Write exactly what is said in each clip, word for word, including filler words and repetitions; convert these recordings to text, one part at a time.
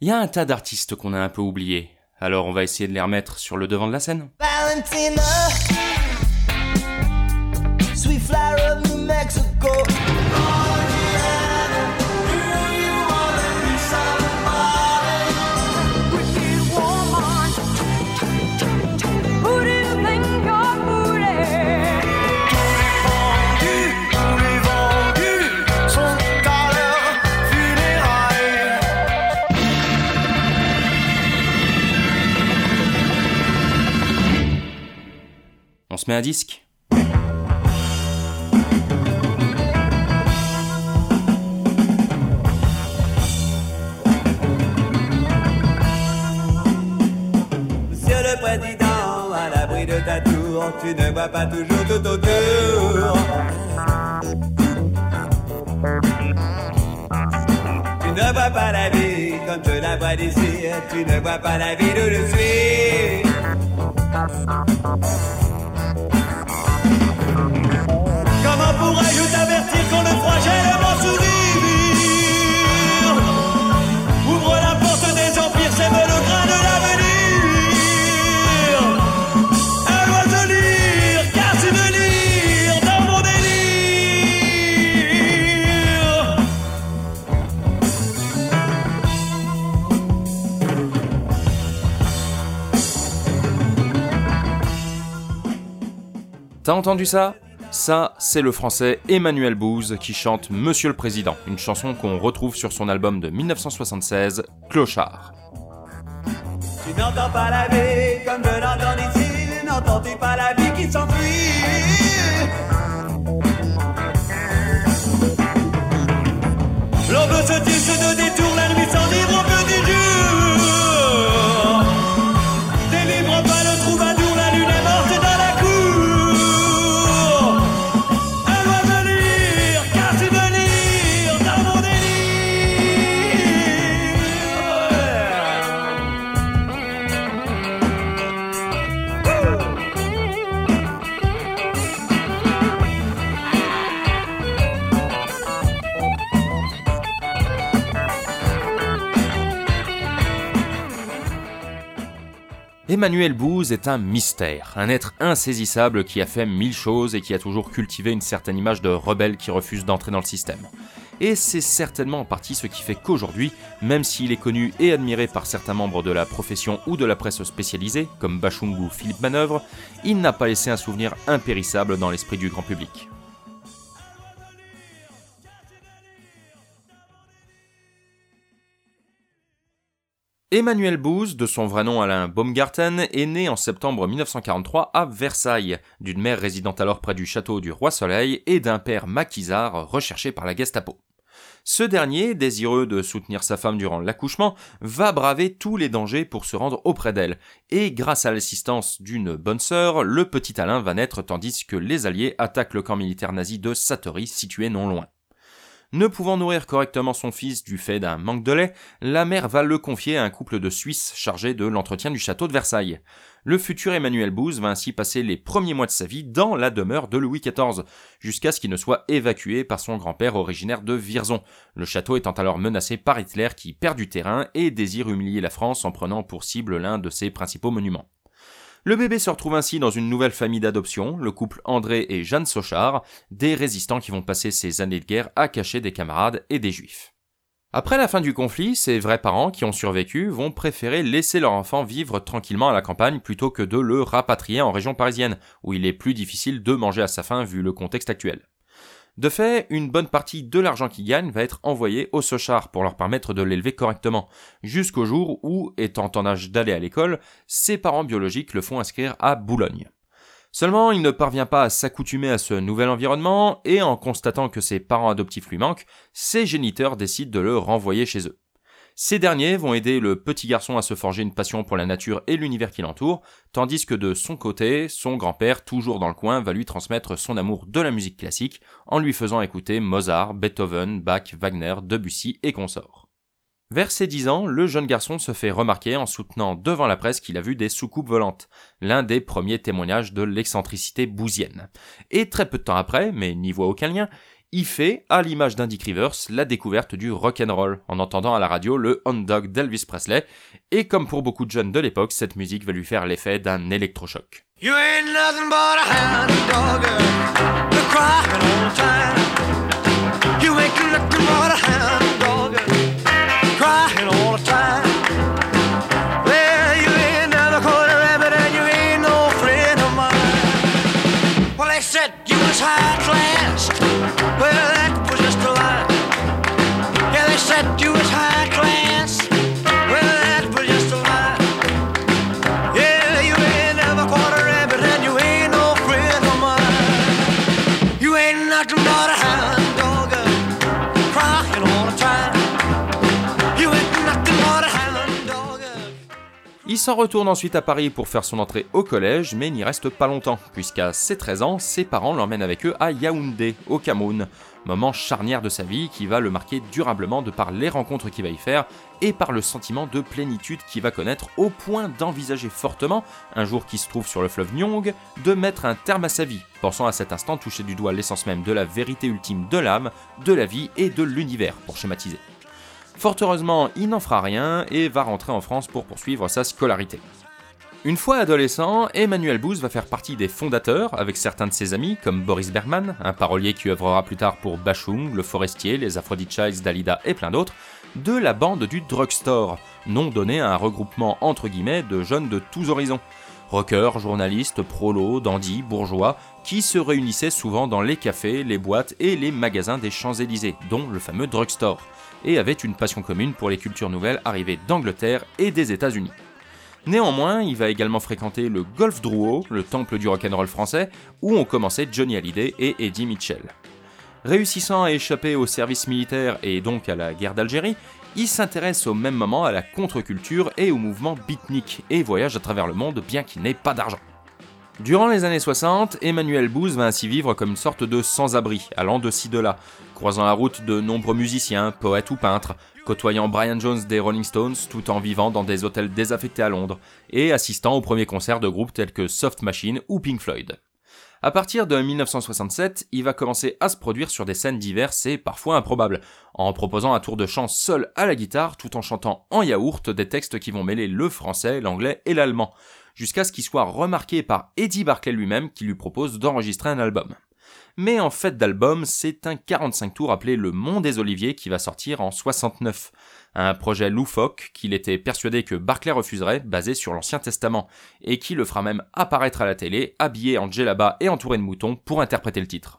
Il y a un tas d'artistes qu'on a un peu oubliés, alors on va essayer de les remettre sur le devant de la scène. Valentina, sweet flower of New Mexico. On se met un disque ? Monsieur le Président, à l'abri de ta tour, tu ne vois pas toujours tout autour. Tu ne vois pas la vie comme je la vois d'ici, tu ne vois pas la vie d'où je suis. Comment pourrais-je t'avertir quand le froid gèle mon sourire? Ouvre la porte des empires, sème le grain de l'avenir. Un oiseau lyre, casse une lyre dans mon délire. T'as entendu ça ? Ça, c'est le français Emmanuel Bouze qui chante Monsieur le Président, une chanson qu'on retrouve sur son album de dix-neuf cent soixante-seize, Clochard. Tu n'entends pas la vie comme je l'entends ici, n'entends-tu pas la vie qui s'enfuit? L'on veut se dire, se de détour, la nuit s'enivre au peu du jour. Délivre pas le troubadour, la lune est morte dans la cour. Emmanuel Bouze est un mystère, un être insaisissable qui a fait mille choses et qui a toujours cultivé une certaine image de rebelle qui refuse d'entrer dans le système. Et c'est certainement en partie ce qui fait qu'aujourd'hui, même s'il est connu et admiré par certains membres de la profession ou de la presse spécialisée, comme Bachung ou Philippe Manœuvre, il n'a pas laissé un souvenir impérissable dans l'esprit du grand public. Emmanuel Bouze, de son vrai nom Alain Baumgarten, est né en septembre dix-neuf cent quarante-trois à Versailles, d'une mère résidant alors près du château du Roi Soleil et d'un père maquisard recherché par la Gestapo. Ce dernier, désireux de soutenir sa femme durant l'accouchement, va braver tous les dangers pour se rendre auprès d'elle, et grâce à l'assistance d'une bonne sœur, le petit Alain va naître tandis que les Alliés attaquent le camp militaire nazi de Satory, situé non loin. Ne pouvant nourrir correctement son fils du fait d'un manque de lait, la mère va le confier à un couple de Suisses chargé de l'entretien du château de Versailles. Le futur Emmanuel Bouze va ainsi passer les premiers mois de sa vie dans la demeure de Louis quatorze, jusqu'à ce qu'il ne soit évacué par son grand-père originaire de Vierzon, le château étant alors menacé par Hitler qui perd du terrain et désire humilier la France en prenant pour cible l'un de ses principaux monuments. Le bébé se retrouve ainsi dans une nouvelle famille d'adoption, le couple André et Jeanne Sochard, des résistants qui vont passer ces années de guerre à cacher des camarades et des juifs. Après la fin du conflit, ces vrais parents qui ont survécu vont préférer laisser leur enfant vivre tranquillement à la campagne plutôt que de le rapatrier en région parisienne, où il est plus difficile de manger à sa faim vu le contexte actuel. De fait, une bonne partie de l'argent qu'ils gagnent va être envoyé aux Sochard pour leur permettre de l'élever correctement, jusqu'au jour où, étant en âge d'aller à l'école, ses parents biologiques le font inscrire à Boulogne. Seulement, il ne parvient pas à s'accoutumer à ce nouvel environnement et en constatant que ses parents adoptifs lui manquent, ses géniteurs décident de le renvoyer chez eux. Ces derniers vont aider le petit garçon à se forger une passion pour la nature et l'univers qui l'entoure, tandis que de son côté, son grand-père, toujours dans le coin, va lui transmettre son amour de la musique classique en lui faisant écouter Mozart, Beethoven, Bach, Wagner, Debussy et consorts. Vers ses dix ans, le jeune garçon se fait remarquer en soutenant devant la presse qu'il a vu des soucoupes volantes, l'un des premiers témoignages de l'excentricité bouzienne. Et très peu de temps après, mais n'y voit aucun lien, y fait, à l'image d'un Dick Rivers, la découverte du rock'n'roll, en entendant à la radio le Hound Dog d'Elvis Presley, et comme pour beaucoup de jeunes de l'époque, cette musique va lui faire l'effet d'un électrochoc. You ain't nothing but a hound dog, you're crying all the time. You ain't nothing but a hound dog, crying all the time. Well, you ain't never caught a rabbit and you ain't no friend of mine. Well, they said you was high class, well, that was just a lie. Yeah, they said you was high class, well, that was just a lie. Yeah, you ain't never caught a rabbit and you ain't no friend of mine. You ain't nothing but a hound dog, crying all the time. You ain't nothing but a hound dog. Il s'en retourne ensuite à Paris pour faire son entrée au collège, mais n'y reste pas longtemps, puisqu'à ses treize ans, ses parents l'emmènent avec eux à Yaoundé, au Cameroun. Moment charnière de sa vie qui va le marquer durablement de par les rencontres qu'il va y faire et par le sentiment de plénitude qu'il va connaître au point d'envisager fortement, un jour qu'il se trouve sur le fleuve Nyong, de mettre un terme à sa vie, pensant à cet instant toucher du doigt l'essence même de la vérité ultime de l'âme, de la vie et de l'univers, pour schématiser. Fort heureusement, il n'en fera rien et va rentrer en France pour poursuivre sa scolarité. Une fois adolescent, Emmanuel Booz va faire partie des fondateurs, avec certains de ses amis, comme Boris Bergman, un parolier qui œuvrera plus tard pour Bachung, Le Forestier, les Aphrodite Childs, Dalida et plein d'autres, de la bande du Drugstore, nom donné à un regroupement entre guillemets de jeunes de tous horizons. Rockers, journalistes, prolos, dandys, bourgeois, qui se réunissaient souvent dans les cafés, les boîtes et les magasins des Champs-Élysées, dont le fameux Drugstore, et avaient une passion commune pour les cultures nouvelles arrivées d'Angleterre et des États-Unis. Néanmoins, il va également fréquenter le Golf Drouot, le temple du rock'n'roll français, où ont commencé Johnny Hallyday et Eddie Mitchell. Réussissant à échapper au service militaire et donc à la guerre d'Algérie, il s'intéresse au même moment à la contre-culture et au mouvement beatnik et voyage à travers le monde bien qu'il n'ait pas d'argent. Durant les années soixante, Emmanuel Booz va ainsi vivre comme une sorte de sans-abri, allant de ci de là, croisant la route de nombreux musiciens, poètes ou peintres, côtoyant Brian Jones des Rolling Stones tout en vivant dans des hôtels désaffectés à Londres, et assistant aux premiers concerts de groupes tels que Soft Machine ou Pink Floyd. À partir de dix-neuf cent soixante-sept, il va commencer à se produire sur des scènes diverses et parfois improbables, en proposant un tour de chant seul à la guitare tout en chantant en yaourt des textes qui vont mêler le français, l'anglais et l'allemand, jusqu'à ce qu'il soit remarqué par Eddie Barclay lui-même qui lui propose d'enregistrer un album. Mais en fait d'album, c'est un quarante-cinq tours appelé Le Mont des Oliviers qui va sortir en soixante-neuf. Un projet loufoque qu'il était persuadé que Barclay refuserait, basé sur l'Ancien Testament, et qui le fera même apparaître à la télé, habillé en djellaba et entouré de moutons pour interpréter le titre.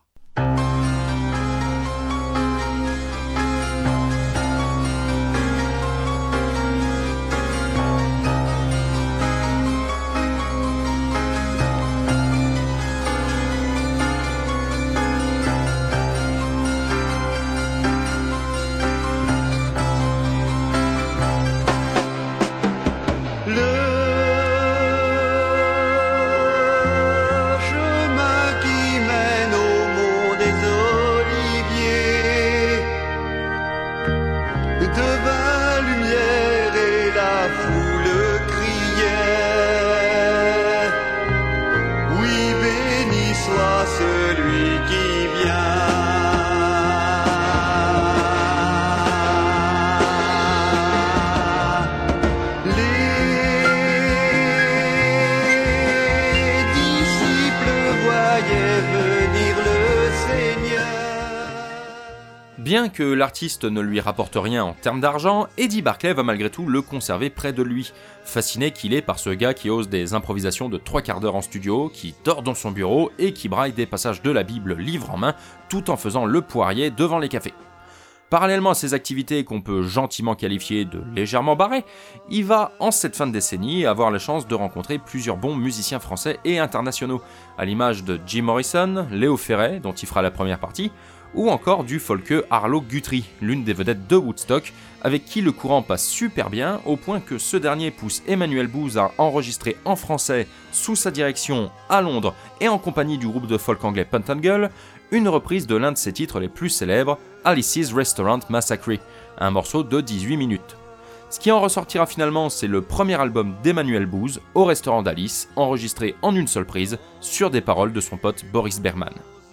Bien que l'artiste ne lui rapporte rien en termes d'argent, Eddie Barclay va malgré tout le conserver près de lui, fasciné qu'il est par ce gars qui ose des improvisations de trois quarts d'heure en studio, qui dort dans son bureau et qui braille des passages de la Bible livre en main, tout en faisant le poirier devant les cafés. Parallèlement à ces activités qu'on peut gentiment qualifier de légèrement barrées, il va, en cette fin de décennie, avoir la chance de rencontrer plusieurs bons musiciens français et internationaux, à l'image de Jim Morrison, Léo Ferré, dont il fera la première partie, ou encore du folkeux Arlo Guthrie, l'une des vedettes de Woodstock, avec qui le courant passe super bien, au point que ce dernier pousse Emmanuel Booz à enregistrer en français, sous sa direction, à Londres, et en compagnie du groupe de folk anglais Pentangle, une reprise de l'un de ses titres les plus célèbres, Alice's Restaurant Massacre, un morceau de dix-huit minutes. Ce qui en ressortira finalement, c'est le premier album d'Emmanuel Booz, Au restaurant d'Alice, enregistré en une seule prise, sur des paroles de son pote Boris Bergman.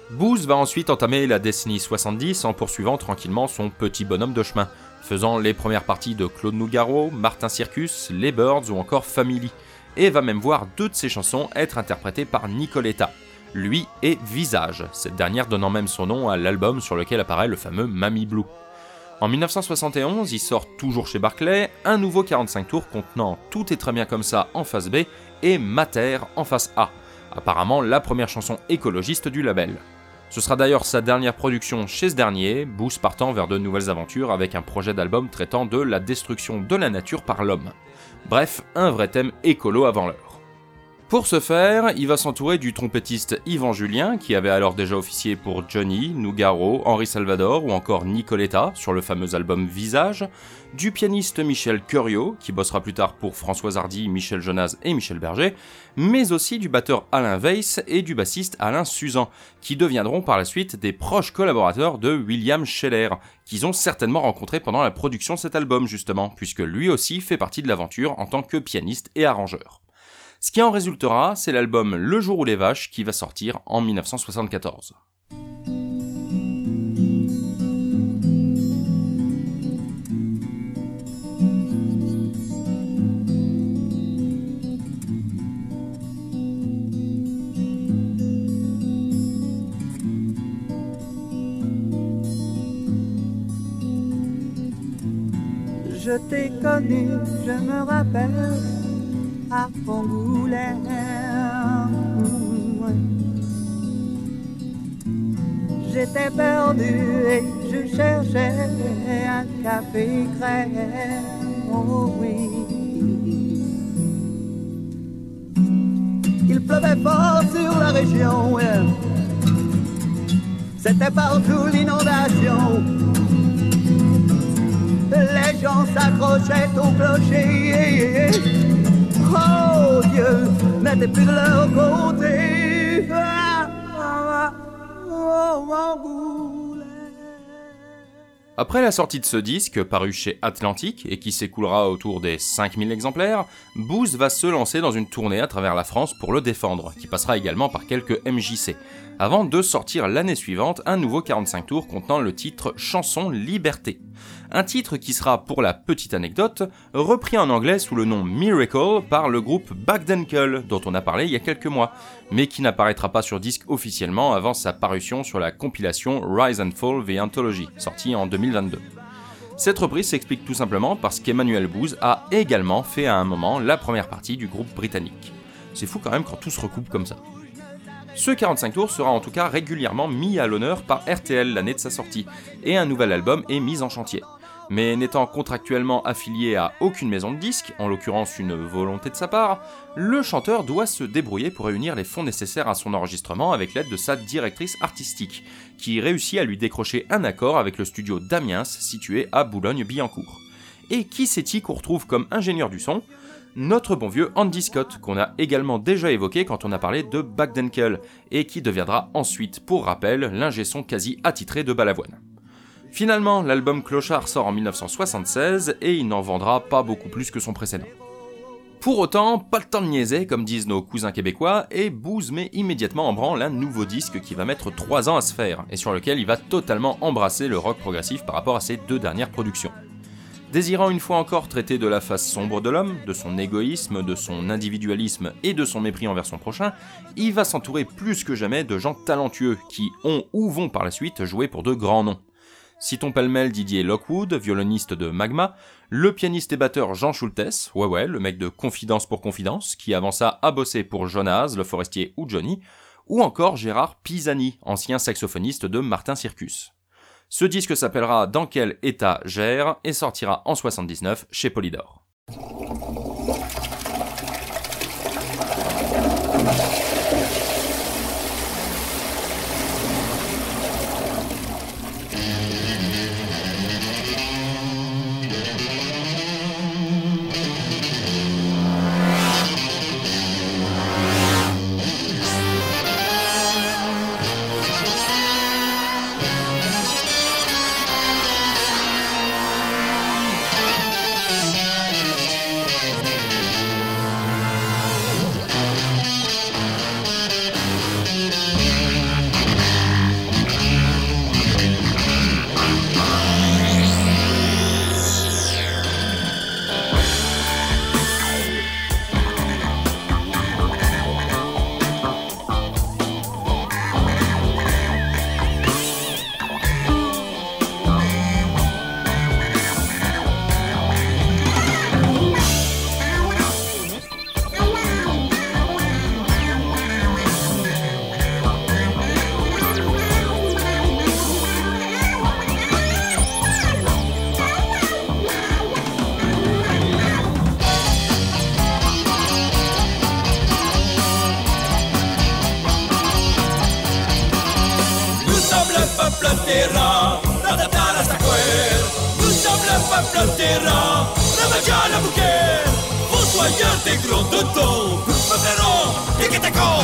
Booz va ensuite entamer la décennie soixante-dix en poursuivant tranquillement son petit bonhomme de chemin, faisant les premières parties de Claude Nougaro, Martin Circus, Les Birds ou encore Family, et va même voir deux de ses chansons être interprétées par Nicoletta, lui et Visage, cette dernière donnant même son nom à l'album sur lequel apparaît le fameux Mamie Blue. En dix-neuf cent soixante et onze, il sort toujours chez Barclay un nouveau quarante-cinq tours contenant Tout est très bien comme ça en face B et Mater en face A, apparemment la première chanson écologiste du label. Ce sera d'ailleurs sa dernière production chez ce dernier, Booz partant vers de nouvelles aventures avec un projet d'album traitant de la destruction de la nature par l'homme. Bref, un vrai thème écolo avant l'heure. Pour ce faire, il va s'entourer du trompettiste Yvan Julien, qui avait alors déjà officié pour Johnny, Nougaro, Henri Salvador ou encore Nicoletta sur le fameux album Visage, du pianiste Michel Curiot, qui bossera plus tard pour Françoise Hardy, Michel Jonas et Michel Berger, mais aussi du batteur Alain Weiss et du bassiste Alain Suzan, qui deviendront par la suite des proches collaborateurs de William Scheller, qu'ils ont certainement rencontré pendant la production de cet album justement, puisque lui aussi fait partie de l'aventure en tant que pianiste et arrangeur. Ce qui en résultera, c'est l'album Le Jour où les Vaches qui va sortir en dix-neuf cent soixante-quatorze. Je t'ai connu, je me rappelle, à Angoulême. J'étais perdu et je cherchais un café crème. Oh oui. Il pleuvait fort sur la région. C'était partout l'inondation. Les gens s'accrochaient au clocher. Oh Dieu, n'était plus de leur côté. Ah, ah, oh, Angoulême. Après la sortie de ce disque, paru chez Atlantic et qui s'écoulera autour des cinq mille exemplaires, Booz va se lancer dans une tournée à travers la France pour le défendre, qui passera également par quelques M J C, avant de sortir l'année suivante un nouveau quarante-cinq tours contenant le titre Chanson Liberté. Un titre qui sera, pour la petite anecdote, repris en anglais sous le nom Miracle par le groupe Bagdenkel, dont on a parlé il y a quelques mois, mais qui n'apparaîtra pas sur disque officiellement avant sa parution sur la compilation Rise and Fall The Anthology, sortie en deux mille vingt-deux. Cette reprise s'explique tout simplement parce qu'Emmanuel Booz a également fait à un moment la première partie du groupe britannique. C'est fou quand même quand tout se recoupe comme ça. Ce quarante-cinq tours sera en tout cas régulièrement mis à l'honneur par R T L l'année de sa sortie, et un nouvel album est mis en chantier. Mais n'étant contractuellement affilié à aucune maison de disques, en l'occurrence une volonté de sa part, le chanteur doit se débrouiller pour réunir les fonds nécessaires à son enregistrement avec l'aide de sa directrice artistique, qui réussit à lui décrocher un accord avec le studio Damiens situé à Boulogne-Billancourt. Et qui c'est-il qu'on retrouve comme ingénieur du son ? Notre bon vieux Andy Scott, qu'on a également déjà évoqué quand on a parlé de Bagdenkel, et qui deviendra ensuite, pour rappel, l'ingé son quasi attitré de Balavoine. Finalement, l'album Clochard sort en dix-neuf cent soixante-seize et il n'en vendra pas beaucoup plus que son précédent. Pour autant, pas le temps de niaiser, comme disent nos cousins québécois, et Booz met immédiatement en branle un nouveau disque qui va mettre trois ans à se faire, et sur lequel il va totalement embrasser le rock progressif par rapport à ses deux dernières productions. Désirant une fois encore traiter de la face sombre de l'homme, de son égoïsme, de son individualisme et de son mépris envers son prochain, il va s'entourer plus que jamais de gens talentueux qui ont ou vont par la suite jouer pour de grands noms. Citons pêle-mêle Didier Lockwood, violoniste de Magma, le pianiste et batteur Jean Schultes, ouais ouais, le mec de Confidence pour Confidence, qui avant ça a bossé pour Jonas, Le Forestier ou Johnny, ou encore Gérard Pisani, ancien saxophoniste de Martin Circus. Ce disque s'appellera Dans quel état gère et sortira en soixante-dix-neuf chez Polydor. terra, radaptar hasta cuer. Nous sommes le peuple terra, ramaja la bouquet. Fossoyeurs des grands de temps, peuplérons et catacombe.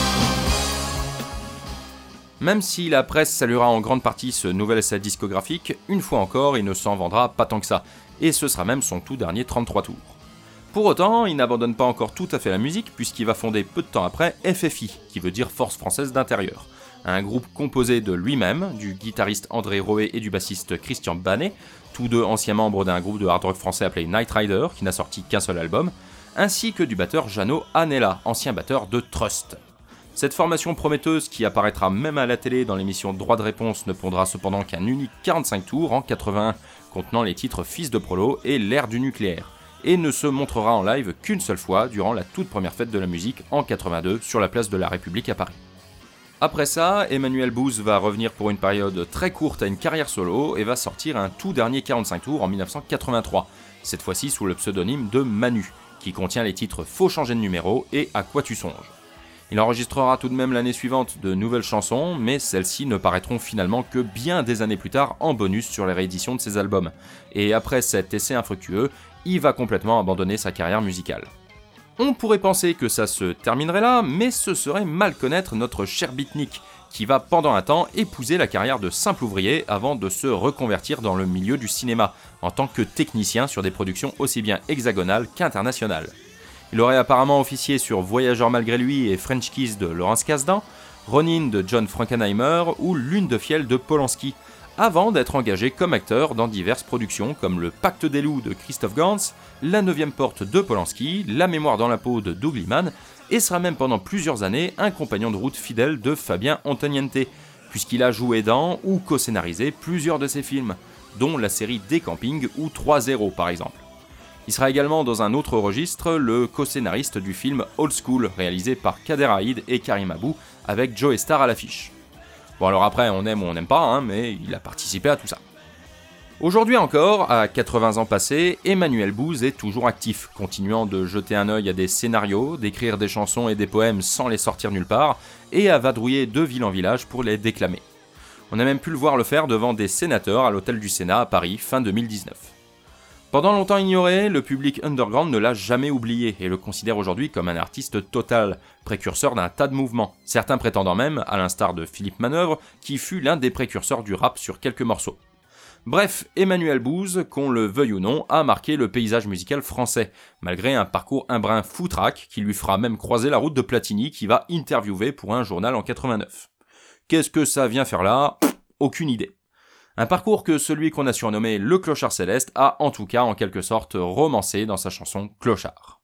Même si la presse saluera en grande partie ce nouvel essai discographique, une fois encore, il ne s'en vendra pas tant que ça, et ce sera même son tout dernier trente-trois tours. Pour autant, il n'abandonne pas encore tout à fait la musique, puisqu'il va fonder peu de temps après F F I, qui veut dire Force Française d'Intérieur, un groupe composé de lui-même, du guitariste André Roé et du bassiste Christian Banet, tous deux anciens membres d'un groupe de hard rock français appelé Night Rider, qui n'a sorti qu'un seul album, ainsi que du batteur Jeannot Anella, ancien batteur de Trust. Cette formation prometteuse, qui apparaîtra même à la télé dans l'émission Droit de réponse, ne pondra cependant qu'un unique quarante-cinq tours en quatre-vingt-un, contenant les titres Fils de Prolo et L'ère du nucléaire, et ne se montrera en live qu'une seule fois durant la toute première fête de la musique en quatre-vingt-deux sur la place de la République à Paris. Après ça, Emmanuel Bouz va revenir pour une période très courte à une carrière solo et va sortir un tout dernier quarante-cinq tours en dix-neuf cent quatre-vingt-trois, cette fois-ci sous le pseudonyme de Manu, qui contient les titres Faut changer de numéro et À quoi tu songes. Il enregistrera tout de même l'année suivante de nouvelles chansons, mais celles-ci ne paraîtront finalement que bien des années plus tard en bonus sur les rééditions de ses albums. Et après cet essai infructueux, il va complètement abandonner sa carrière musicale. On pourrait penser que ça se terminerait là, mais ce serait mal connaître notre cher Beatnik, qui va pendant un temps épouser la carrière de simple ouvrier avant de se reconvertir dans le milieu du cinéma, en tant que technicien sur des productions aussi bien hexagonales qu'internationales. Il aurait apparemment officié sur Voyageur malgré lui et French Kiss de Laurence Kasdan, Ronin de John Frankenheimer ou Lune de fiel de Polanski, avant d'être engagé comme acteur dans diverses productions comme Le Pacte des loups de Christophe Gans, La neuvième porte de Polanski, La mémoire dans la peau de Doug Liman, et sera même pendant plusieurs années un compagnon de route fidèle de Fabien Antoniente, puisqu'il a joué dans ou co-scénarisé plusieurs de ses films, dont la série Des Campings ou trois zéro par exemple. Il sera également dans un autre registre le co-scénariste du film Old School, réalisé par Kader Aïd et Karim Abou, avec Joe Star à l'affiche. Bon alors après, on aime ou on n'aime pas, hein, mais il a participé à tout ça. Aujourd'hui encore, à quatre-vingts ans passés, Emmanuel Bouz est toujours actif, continuant de jeter un œil à des scénarios, d'écrire des chansons et des poèmes sans les sortir nulle part, et à vadrouiller de ville en village pour les déclamer. On a même pu le voir le faire devant des sénateurs à l'hôtel du Sénat à Paris, fin deux mille dix-neuf. Pendant longtemps ignoré, le public underground ne l'a jamais oublié et le considère aujourd'hui comme un artiste total, précurseur d'un tas de mouvements, certains prétendant même, à l'instar de Philippe Manœuvre, qui fut l'un des précurseurs du rap sur quelques morceaux. Bref, Emmanuel Bouz, qu'on le veuille ou non, a marqué le paysage musical français, malgré un parcours un brin foutraque qui lui fera même croiser la route de Platini qui va interviewer pour un journal en quatre-vingt-neuf. Qu'est-ce que ça vient faire là ? Aucune idée. Un parcours que celui qu'on a surnommé le Clochard Céleste a en tout cas en quelque sorte romancé dans sa chanson Clochard.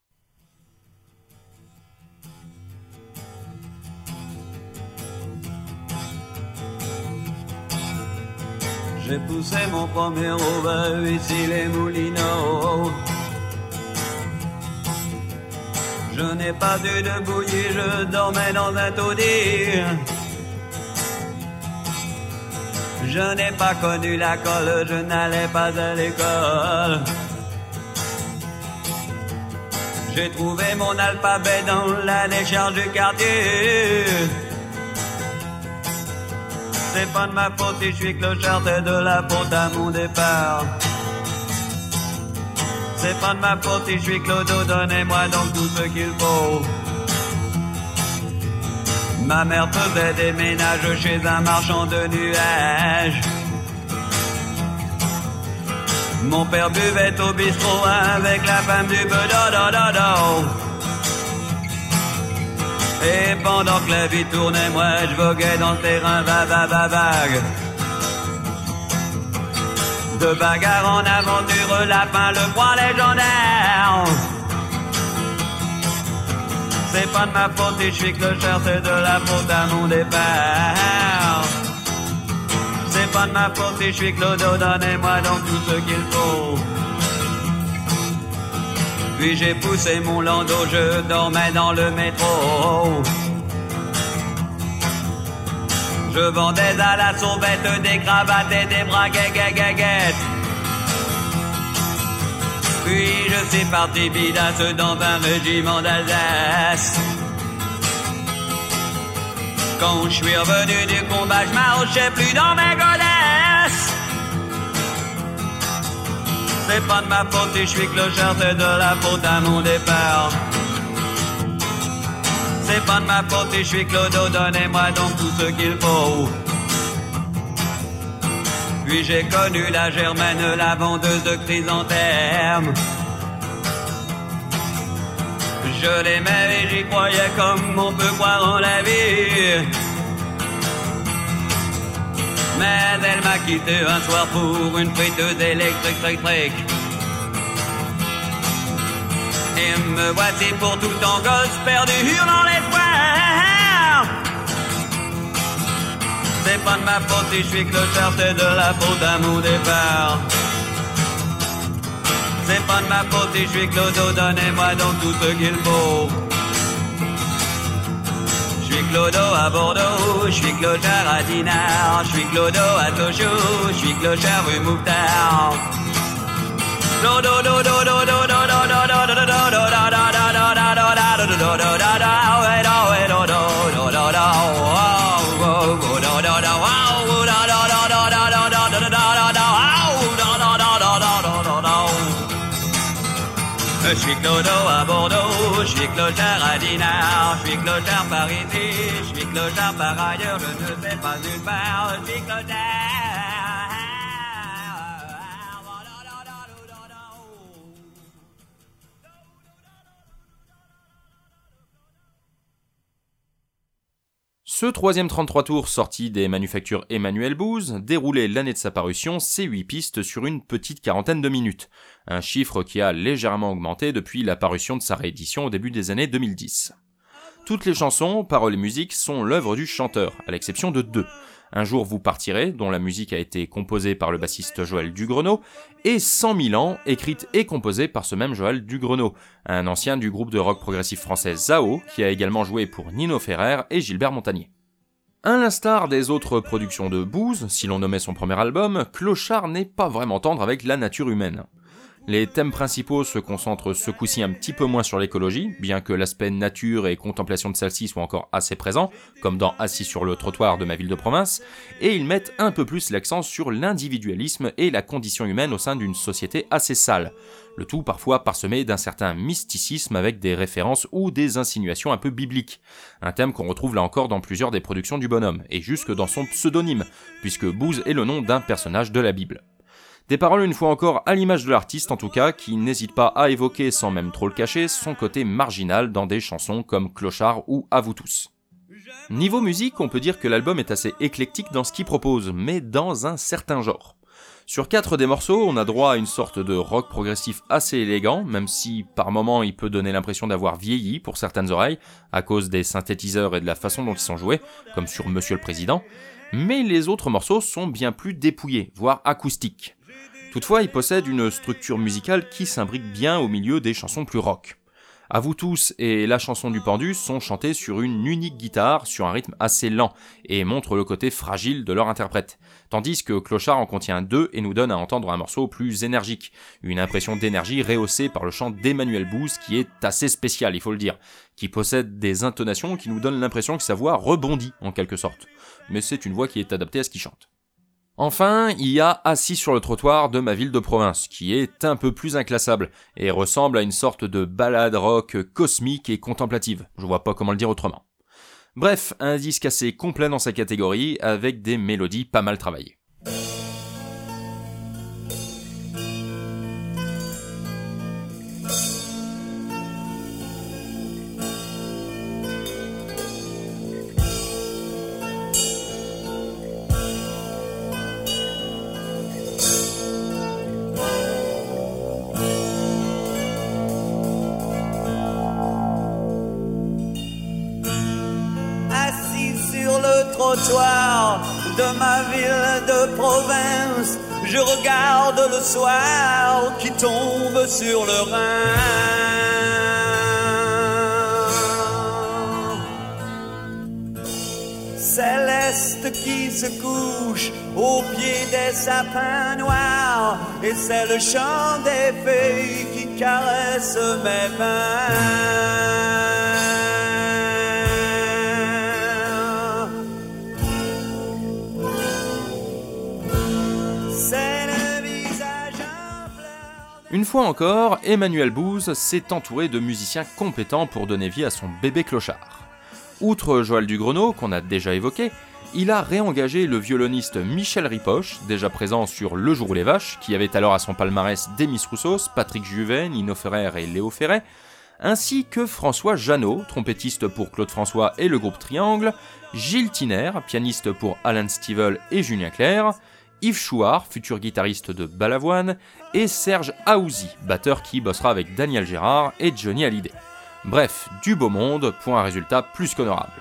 J'ai poussé mon premier rover, ici les Moulineaux. Je n'ai pas dû de bouillie, je dormais dans un taudis. Je n'ai pas connu la colle, je n'allais pas à l'école. J'ai trouvé mon alphabet dans la décharge du quartier. C'est pas de ma faute si je suis clochard, c'est de la faute à mon départ. C'est pas de ma faute si je suis clodo, donnez-moi donc tout ce qu'il faut. Ma mère faisait des ménages chez un marchand de nuages. Mon père buvait au bistrot avec la femme du bedodododo. Et pendant que la vie tournait, moi je voguais dans le terrain va va va vague. De bagarre en aventure, la faim, le froid légendaire. C'est pas de ma faute si je suis clochard, c'est de la faute à mon départ. C'est pas de ma faute si je suis clodo, donnez-moi donc tout ce qu'il faut. Puis j'ai poussé mon landau, je dormais dans le métro. Je vendais à la sauvette des cravates et des braguettes, guéguéguettes. Puis je suis parti bidasse dans un régiment d'Alsace. Quand je suis revenu du combat, je m'arrachais plus dans mes godets. C'est pas de ma faute si je suis clochard, c'est de la faute à mon départ. C'est pas de ma faute si je suis clodo, donnez-moi donc tout ce qu'il faut. Puis j'ai connu la Germaine, la vendeuse de chrysanthèmes. Je l'aimais et j'y croyais comme on peut croire en la vie. Mais elle m'a quitté un soir pour une friteuse électrique, électrique. Et me voici pour tout en gosse perdu dans l'espoir. C'est pas de ma faute si je suis clochard, c'est de la faute à mon départ. C'est pas de ma faute si je suis clodo, donnez-moi donc tout ce qu'il faut. Je suis clodo à Bordeaux, je suis clochard à Dinard, je suis clodo à Tochou, je suis clochard rue Mouffetard. Clodo do do do do do do do do do do do Je suis clodo à Bordeaux, je suis clochard à Dinard, je suis clochard par ici, je suis clochard par ailleurs, je ne sais pas nulle part, je suis clochard. Ce troisième trente-trois tours sorti des manufactures Emmanuel Booz déroulait l'année de sa parution ses huit pistes sur une petite quarantaine de minutes, un chiffre qui a légèrement augmenté depuis la parution de sa réédition au début des années deux mille dix. Toutes les chansons, paroles et musique sont l'œuvre du chanteur, à l'exception de deux. Un jour vous partirez, dont la musique a été composée par le bassiste Joël Dugrenot, et cent mille ans, écrite et composée par ce même Joël Dugrenot, un ancien du groupe de rock progressif français Zao, qui a également joué pour Nino Ferrer et Gilbert Montagnier. À l'instar des autres productions de Booz, si l'on nommait son premier album, Clochard n'est pas vraiment tendre avec la nature humaine. Les thèmes principaux se concentrent ce coup-ci un petit peu moins sur l'écologie, bien que l'aspect nature et contemplation de celle-ci soit encore assez présent, comme dans Assis sur le trottoir de ma ville de province, et ils mettent un peu plus l'accent sur l'individualisme et la condition humaine au sein d'une société assez sale, le tout parfois parsemé d'un certain mysticisme avec des références ou des insinuations un peu bibliques, un thème qu'on retrouve là encore dans plusieurs des productions du bonhomme, et jusque dans son pseudonyme, puisque Booz est le nom d'un personnage de la Bible. Des paroles une fois encore à l'image de l'artiste en tout cas, qui n'hésite pas à évoquer sans même trop le cacher son côté marginal dans des chansons comme Clochard ou À vous tous. Niveau musique, on peut dire que l'album est assez éclectique dans ce qu'il propose, mais dans un certain genre. Sur quatre des morceaux, on a droit à une sorte de rock progressif assez élégant, même si par moments il peut donner l'impression d'avoir vieilli pour certaines oreilles, à cause des synthétiseurs et de la façon dont ils sont joués, comme sur Monsieur le Président, mais les autres morceaux sont bien plus dépouillés, voire acoustiques. Toutefois, il possède une structure musicale qui s'imbrique bien au milieu des chansons plus rock. À vous tous et La chanson du pendu sont chantés sur une unique guitare, sur un rythme assez lent, et montrent le côté fragile de leur interprète. Tandis que Clochard en contient deux et nous donne à entendre un morceau plus énergique, une impression d'énergie rehaussée par le chant d'Emmanuel Booz qui est assez spécial, il faut le dire, qui possède des intonations qui nous donnent l'impression que sa voix rebondit en quelque sorte. Mais c'est une voix qui est adaptée à ce qu'il chante. Enfin, il y a Assis sur le trottoir de ma ville de province, qui est un peu plus inclassable, et ressemble à une sorte de ballade rock cosmique et contemplative, je vois pas comment le dire autrement. Bref, un disque assez complet dans sa catégorie, avec des mélodies pas mal travaillées. Trottoir de ma ville de province, je regarde le soir qui tombe sur le Rhin. Céleste qui se couche au pied des sapins noirs, et c'est le chant des fées qui caresse mes mains. fois encore, Emmanuel Bouz s'est entouré de musiciens compétents pour donner vie à son bébé clochard. Outre Joël Dugrenot, qu'on a déjà évoqué, il a réengagé le violoniste Michel Ripoche, déjà présent sur Le Jour où les Vaches, qui avait alors à son palmarès Demis Roussos, Patrick Juvet, Nino Ferrer et Léo Ferré, ainsi que François Jeannot, trompettiste pour Claude François et le groupe Triangle, Gilles Tiner, pianiste pour Alan Stivell et Julien Clerc, Yves Chouard, futur guitariste de Balavoine, et Serge Aouzi, batteur qui bossera avec Daniel Gérard et Johnny Hallyday. Bref, du beau monde pour un résultat plus qu'honorable.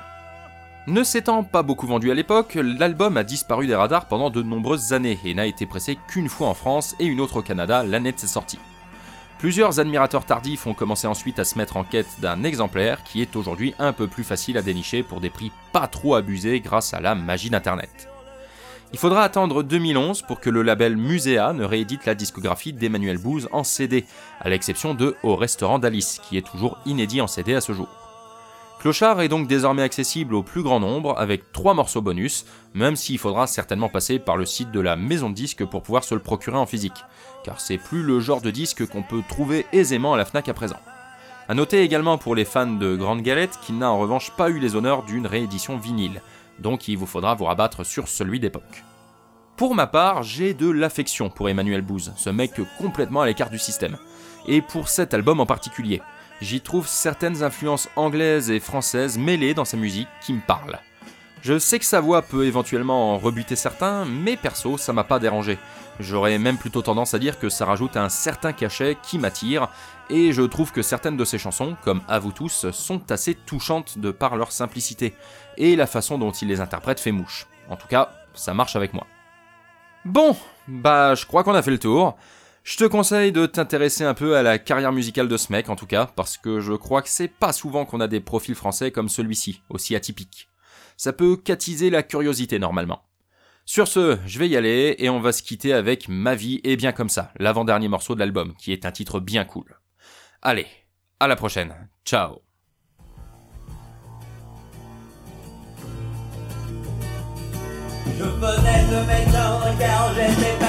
Ne s'étant pas beaucoup vendu à l'époque, l'album a disparu des radars pendant de nombreuses années et n'a été pressé qu'une fois en France et une autre au Canada l'année de sa sortie. Plusieurs admirateurs tardifs ont commencé ensuite à se mettre en quête d'un exemplaire qui est aujourd'hui un peu plus facile à dénicher pour des prix pas trop abusés grâce à la magie d'Internet. Il faudra attendre deux mille onze pour que le label Musea ne réédite la discographie d'Emmanuel Bouz en C D, à l'exception de Au restaurant d'Alice, qui est toujours inédit en C D à ce jour. Clochard est donc désormais accessible au plus grand nombre avec trois morceaux bonus, même s'il faudra certainement passer par le site de la maison de disques pour pouvoir se le procurer en physique, car c'est plus le genre de disque qu'on peut trouver aisément à la Fnac à présent. A noter également pour les fans de Grande Galette qu'il n'a en revanche pas eu les honneurs d'une réédition vinyle, donc il vous faudra vous rabattre sur celui d'époque. Pour ma part, j'ai de l'affection pour Emmanuel Bouz, ce mec complètement à l'écart du système, et pour cet album en particulier. J'y trouve certaines influences anglaises et françaises mêlées dans sa musique qui me parlent. Je sais que sa voix peut éventuellement en rebuter certains, mais perso, ça m'a pas dérangé. J'aurais même plutôt tendance à dire que ça rajoute un certain cachet qui m'attire, et je trouve que certaines de ses chansons, comme À vous tous, sont assez touchantes de par leur simplicité, et la façon dont il les interprète fait mouche. En tout cas, ça marche avec moi. Bon, bah je crois qu'on a fait le tour. Je te conseille de t'intéresser un peu à la carrière musicale de ce mec en tout cas, parce que je crois que c'est pas souvent qu'on a des profils français comme celui-ci, aussi atypiques. Ça peut cattiser la curiosité normalement. Sur ce, je vais y aller et on va se quitter avec Ma vie est bien comme ça, l'avant-dernier morceau de l'album, qui est un titre bien cool. Allez, à la prochaine, ciao. Je venais de Maison car j'étais